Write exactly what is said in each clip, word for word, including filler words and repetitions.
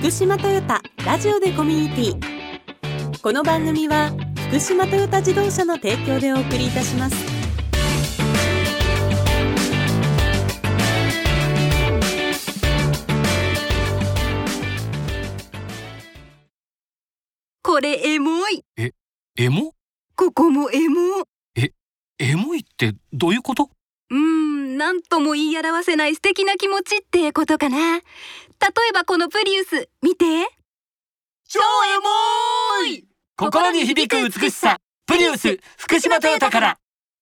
福島トヨタラジオでコミュニティ。この番組は福島トヨタ自動車の提供でお送りいたします。 これエモい。 え、エモ？ ここもエモ。 え、エモいってどういうこと？ うーん、なんとも言い表せない素敵な気持ちってことかな。例えばこのプリウス見て。 超エモい。心に響く美しさ、プリウス福島トヨタから。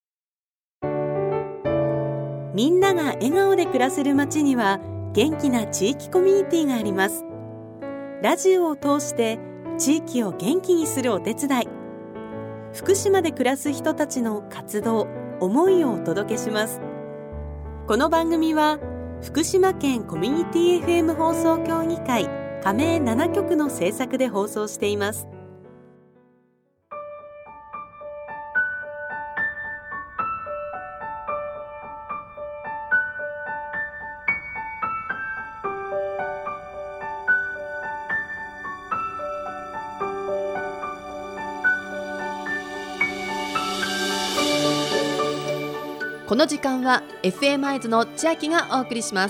みんなが笑顔で暮らせる街には元気な地域コミュニティがあります。ラジオを通して地域を元気にするお手伝い、福島で暮らす人たちの活動、思いをお届けします。この番組は福島県コミュニティ エフエム 放送協議会加盟ななきょくの制作で放送しています。 この時間は エフエム アイズの千秋がお送りします。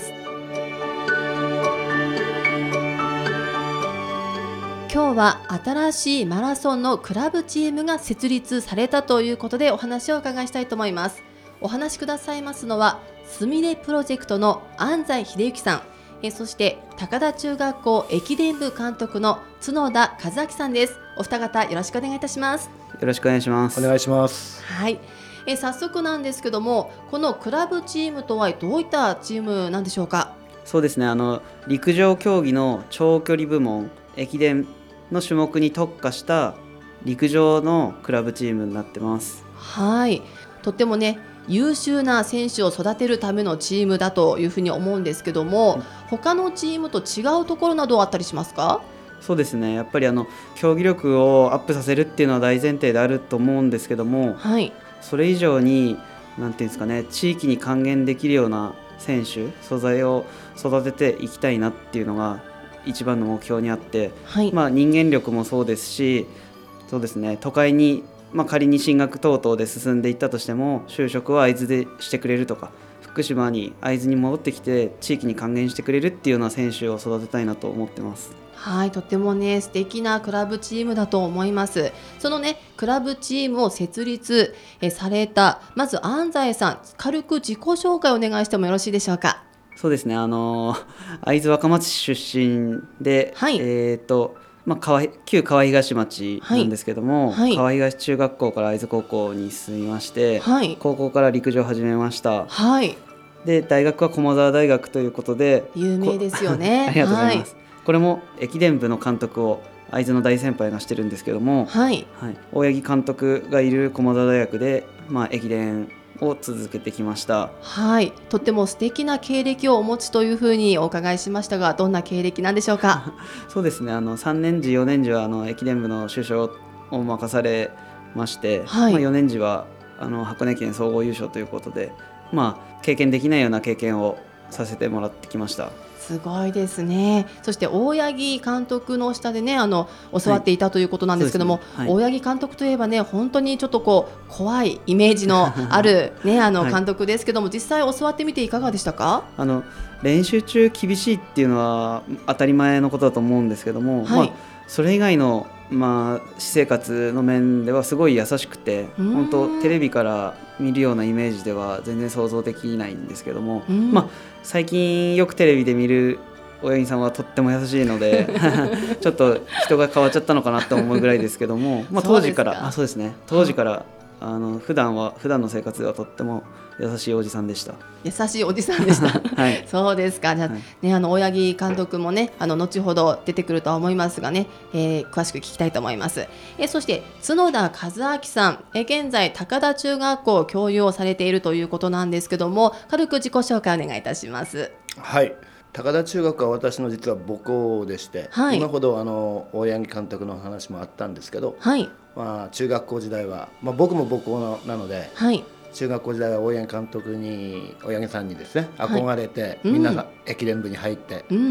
今日は新しいマラソンのクラブチームが設立されたということでお話をお伺いしたいと思います。お話しくださいますのはすみれプロジェクトの安西秀幸さん、えそして高田中学校駅伝部監督の角田和明さんです。お二方よろしくお願いいたします。 よろしくお願いします。 お願いします。 はい、え早速なんですけども、このクラブチームとはどういったチームなんでしょうか？ そうですね、あの陸上競技の長距離部門、駅伝の種目に特化した陸上のクラブチームになってます。 はい、とってもね優秀な選手を育てるためのチームだというふうに思うんですけども、うん、他のチームと違うところなどあったりしますか？ そうですね、やっぱりあの競技力をアップさせるっていうのは大前提であると思うんですけども、 はい、 それ以上になんていうんですかね、地域に還元できるような選手、素材を育てていきたいなっていうのが一番の目標にあって、 はい、 まあ、人間力もそうですし、そうですね、都会に、まあ、仮に進学等々で進んでいったとしても就職は会津でしてくれるとか、福島に会津に戻ってきて地域に還元してくれるっていうような選手を育てたいなと思ってます。 はい、とてもね素敵なクラブチームだと思います。そのねクラブチームを設立えされたまず安西さん、軽く自己紹介をお願いしてもよろしいでしょうか？ そうですね、あの会津若松市出身で、 はい、 えーとまあ、川旧川東町なんですけども、 はいはい、 川東中学校から会津高校に進みまして、 はい、 高校から陸上を始めました。 はい、 で大学は駒澤大学ということで有名ですよね。 ありがとうございます、 はい、 これも駅伝部の監督を会津の大先輩がしてるんですけども、 はいはい、大八木監督がいる駒澤大学で、まあ、駅伝を続けてきました。 はい、とっても素敵な経歴をお持ちというふうにお伺いしましたが、どんな経歴なんでしょうか？ そうですね、あのさんねんじよねんじはあの駅伝部の主将を任されまして、 はい、 まあ、よねんじはあの箱根県総合優勝ということで、まあ、経験できないような経験をさせてもらってきました。 すごいですね。そして大八木監督の下でねあの教わっていたということなんですけども、はいねはい、大八木監督といえばね本当にちょっとこう怖いイメージのある、ね、あの監督ですけども、はい、実際教わってみていかがでしたか？ あの練習中厳しいっていうのは当たり前のことだと思うんですけども、はい、まあ、それ以外の、まあ、私生活の面ではすごい優しくて、本当テレビから見るようなイメージでは全然想像できないんですけども、まあ、最近よくテレビで見る大八木さんはとっても優しいのでちょっと人が変わっちゃったのかなと思うぐらいですけども、まあ、当時からあそうですね当時からあの普段は普段の生活ではとっても優しいおじさんでした。 優しいおじさんでした、はい、そうですか。じゃあ、はい、ね、あの大八木監督もねあの後ほど出てくるとは思いますがね、えー、詳しく聞きたいと思います。えー、そして角田和明さん、えー、現在高田中学校教諭をされているということなんですけども、軽く自己紹介お願いいたします。 はい、高田中学は私の実は母校でして、はい、今ほどあの大八木監督の話もあったんですけど、はい、まあ、中学校時代は、まあ、僕も母校なので、はい、中学校時代は大八木監督に大八木さんにですね憧れて、はい、みんなが駅伝部に入って、うん、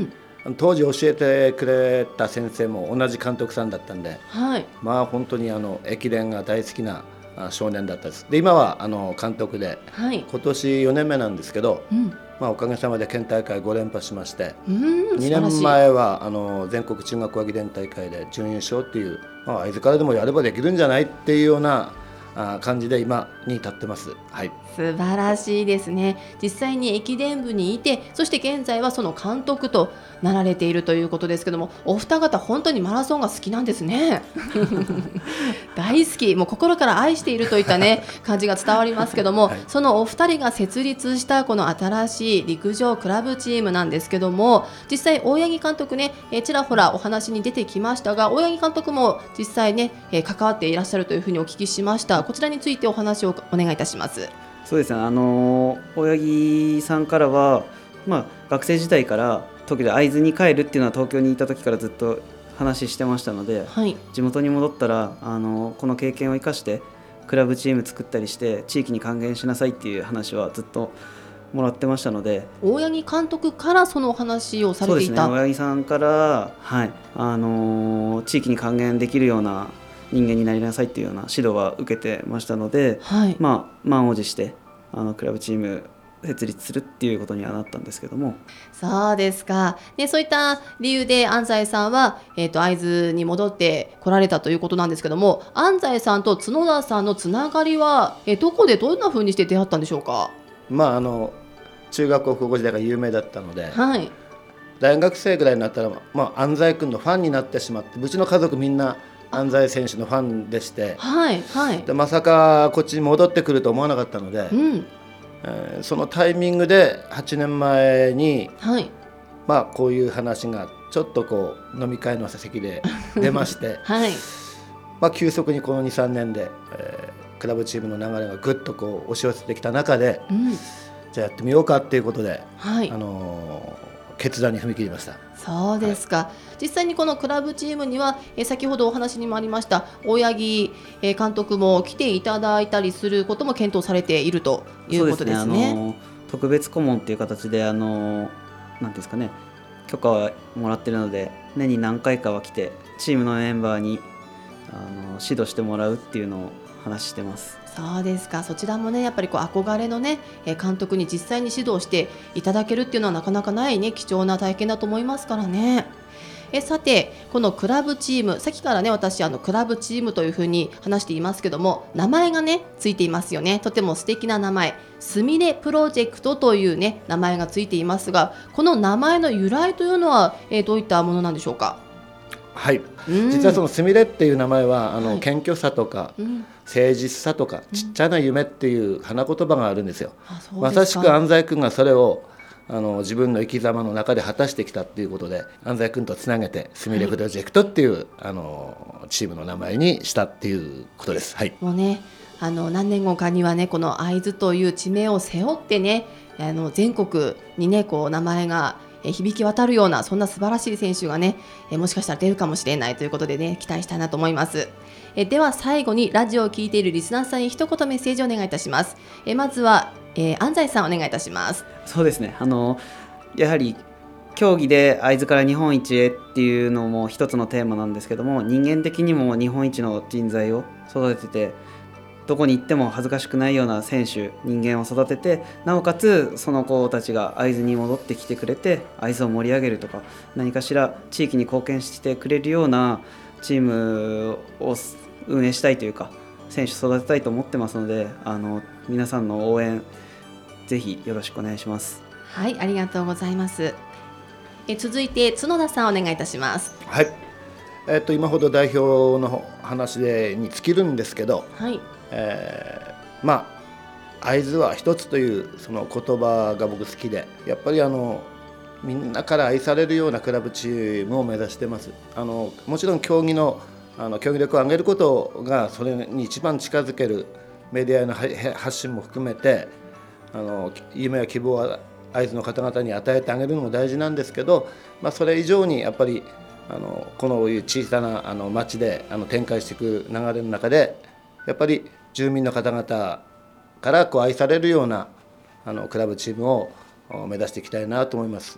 当時教えてくれた先生も同じ監督さんだったんで、 はい、 まあ本当にあの駅伝が大好きな少年だったです。で今はあの監督で、はい、今年よねんめなんですけど、うん、まあ、おかげさまで県大会ご連覇しまして、うん、にねんまえはあの全国中学校駅伝大会で準優勝っていう、まあ、会津からでもやればできるんじゃないっていうようなあ感じで今に至ってます、はい、 素晴らしいですね。実際に駅伝部にいて、そして現在はその監督となられているということですけども、お二方本当にマラソンが好きなんですね大好き、もう心から愛しているといったね感じが伝わりますけども、はい、そのお二人が設立したこの新しい陸上クラブチームなんですけども、実際大八木監督ね、えちらほらお話に出てきましたが、大八木監督も実際ね、え関わっていらっしゃるというふうにお聞きしました。こちらについてお話をお願いいたします。 そうですね、あの大八木さんからは、まあ、学生時代から東京で会津に帰るっていうのは東京にいた時からずっと話してましたので、はい、地元に戻ったらあのこの経験を生かしてクラブチーム作ったりして地域に還元しなさいっていう話はずっともらってましたので、 大八木監督からそのお話をされていた。 そうですね、大八木さんから、はい、あの地域に還元できるような人間になりなさいっていうような指導は受けてましたので、はい、まあ、満を持してあのクラブチーム設立するっていうことにはなったんですけども。 そうですか。でそういった理由で安西さんは、えーと、会津に戻って来られたということなんですけども、安西さんと角田さんのつながりは、えー、どこでどんな風にして出会ったんでしょうか。 まあ、あの中学校高校時代が有名だったので、 はい、 大学生ぐらいになったら、まあ、安西君のファンになってしまって、うちの家族みんな安西選手のファンでして、 はいはい、 でまさかこっちに戻ってくると思わなかったので、うん、えー、そのタイミングではちねんまえに、はい、まあ、こういう話がちょっとこう飲み会の席で出まして、はい、まあ、急速にこのにさんねんで、えー、クラブチームの流れがぐっとこう押し寄せてきた中で、うん、じゃあやってみようかっていうことで、はい、あのー決断に踏み切りました。 そうですか、はい、実際にこのクラブチームには、え先ほどお話にもありました大八木監督も来ていただいたりすることも検討されているということですね。 そうですね、あの特別顧問という形であのなんですかね、許可はもらっているので、年に何回かは来てチームのメンバーにあの指導してもらうっていうのを話してます。 そうですか。そちらもね、やっぱりこう憧れのね監督に実際に指導していただけるっていうのはなかなかないね、貴重な体験だと思いますからね。えさて、このクラブチーム、さっきからね私あのクラブチームというふうに話していますけども、名前がねついていますよね。とても素敵な名前、すみれプロジェクトというね名前がついていますが、この名前の由来というのは、えー、どういったものなんでしょうか。 はい、実はそのすみれっていう名前はあの、はい、謙虚さとか、うん、誠実さとか、ちっちゃな夢っていう花言葉があるんですよ。うん、まさしく安西君がそれをあの自分の生き様の中で果たしてきたっていうことで、安西君とつなげてすみれプロジェクトっていう、はい、あのチームの名前にしたっていうことです。はい、 もうね、あの何年後かにはねこの会津という地名を背負ってね、あの全国にねこう名前が響き渡るような、そんな素晴らしい選手がねもしかしたら出るかもしれないということでね、期待したいなと思います。えでは最後にラジオを聞いているリスナーさんに一言メッセージをお願いいたします。えまずは、えー、安西さんお願いいたします。 そうですね、あのやはり競技で会津から日本一へっていうのも一つのテーマなんですけども、人間的にも日本一の人材を育てて、どこに行っても恥ずかしくないような選手、人間を育てて、なおかつその子たちが会津に戻ってきてくれて会津を盛り上げるとか、何かしら地域に貢献してくれるようなチームを運営したいというか、選手育てたいと思ってますので、あの皆さんの応援ぜひよろしくお願いします。 はい、ありがとうございます。え続いて角田さんお願いいたします。 はい、えー、と今ほど代表の話でに尽きるんですけど、はい、えー、まあ会津は一つというその言葉が僕好きで、やっぱりあのみんなから愛されるようなクラブチームを目指してます。あのもちろん競技のあの競技力を上げることがそれに一番近づけるメディアの発信も含めて、あの夢や希望は会津の方々に与えてあげるのも大事なんですけど、まあ、それ以上にやっぱりあのこのいう小さなあの町であの展開していく流れの中で、やっぱり住民の方々からこう愛されるようなあのクラブチームを目指していきたいなと思います。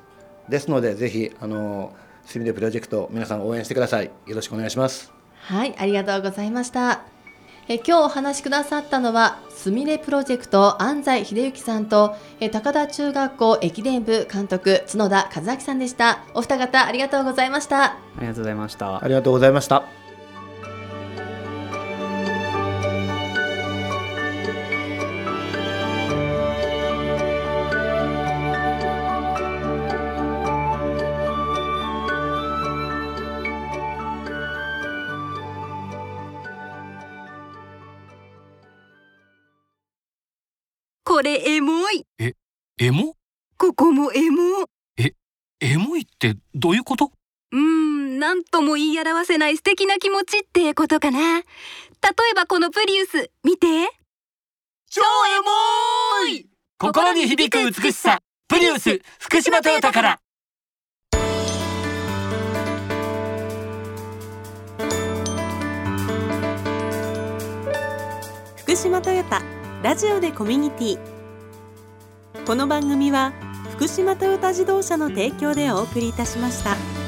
ですのでぜひあのすみれプロジェクト皆さん応援してください。よろしくお願いします。 はい、ありがとうございました。え今日お話しくださったのはすみれプロジェクト安西秀幸さんとえ高田中学校駅伝部監督角田和明さんでした。お二方ありがとうございました。 ありがとうございました。 ありがとうございました。 これエモい。 え、エモ？ ここもエモ。 え、エモいってどういうこと？ うーん、なんとも言い表せない素敵な気持ちってことかな。例えばこのプリウス、見て。 超エモい！心に響く美しさ、プリウス、福島トヨタから。 福島トヨタラジオでコミュニティ。この番組は福島トヨタ自動車の提供でお送りいたしました。